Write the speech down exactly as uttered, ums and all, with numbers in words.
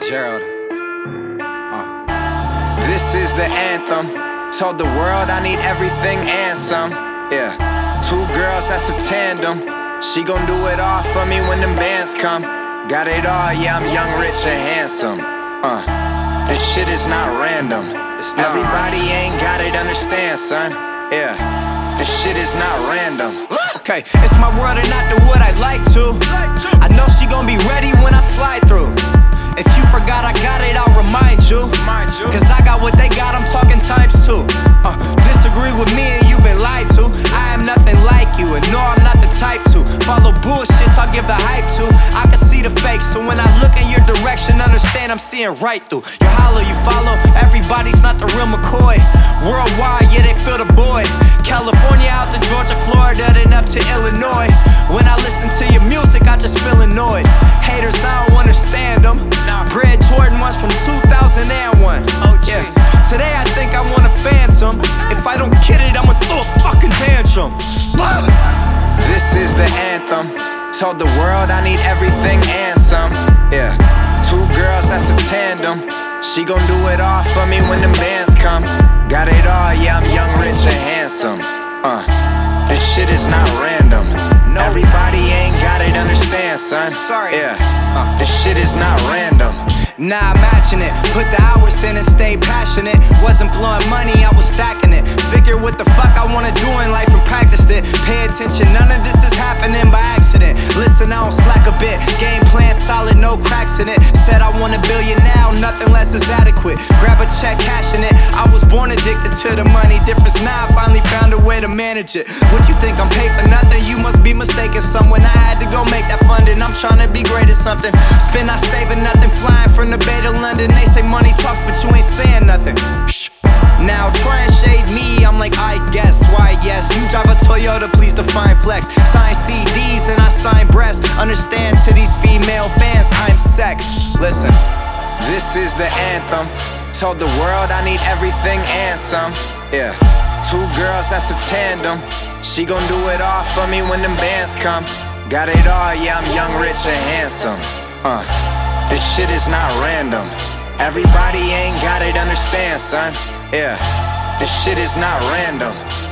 Gerald. Uh. This is the anthem. Told the world I need everything and some. Yeah. Two girls, that's a tandem. She gon' do it all for me when them bands come. Got it all, yeah, I'm young, rich, and handsome. Uh. This shit is not random. It's not Everybody random. Ain't got it, understand, son. Yeah. This shit is not random. Okay, it's my world and not the wood I'd like to. I know she gon' be ready when I slide through. If you forgot I got it, I'll remind you. Cause I got what they got, I'm talking times two. uh, Disagree with me and you been lied to. I am nothing like you, and no, I'm not the type to follow bullshit, I'll give the hype to. I can see the fake, so when I look in your direction, understand I'm seeing right through. You holler, you follow, everybody's not the real McCoy. Worldwide, yeah, they feel the boy. California out to Georgia, Florida, then up to Illinois. When I listen to your music, I just feel annoyed. Haters, I don't understand them. Bred Jordan ones from two thousand one. Yeah. Today I think I want a phantom. If I don't get it, I'ma throw a fucking tantrum. This is the anthem. Told the world I need everything and some. Yeah. Two girls, that's a tandem. She gon' do it all for me when them bands come. Got it all, yeah, I'm young, rich, and handsome. Uh. This shit is not random. No. Everybody ain't got it, understand, son. Sorry. Yeah. Uh. This shit is not random. Nah, imagine it. Put the hours in and stay passionate. Wasn't blowing money, I was stacking it. Figure what the fuck I wanna do in life and practiced it. Pay attention, none of this is happening by accident. Listen, I don't slack a bit. Game plan solid, no cracks in it. Said I want a billion now, nothing less is adequate. Grab a check, cashing it. I was born addicted to the money. Difference now, I finally found a way to manage it. What you think, I'm paid for nothing? You must be mistaken. Someone I had to go make that funding. I'm trying to be great at something. Spend not saving nothing, flying from the Bay to London. They say money talks, but you ain't saying nothing. Shh. Now try and shade me, I'm like, I guess. Why, yes, you drive a Toyota, please define flex. Sign C Ds and I sign breasts. Understand to these female fans, I'm sex. Listen. This is the anthem. Told the world I need everything and some. Yeah. Two girls, that's a tandem. She gon' do it all for me when them bands come. Got it all, yeah, I'm young, rich, and handsome. Uh. This shit is not random. Everybody ain't got it, understand, son. Yeah, this shit is not random.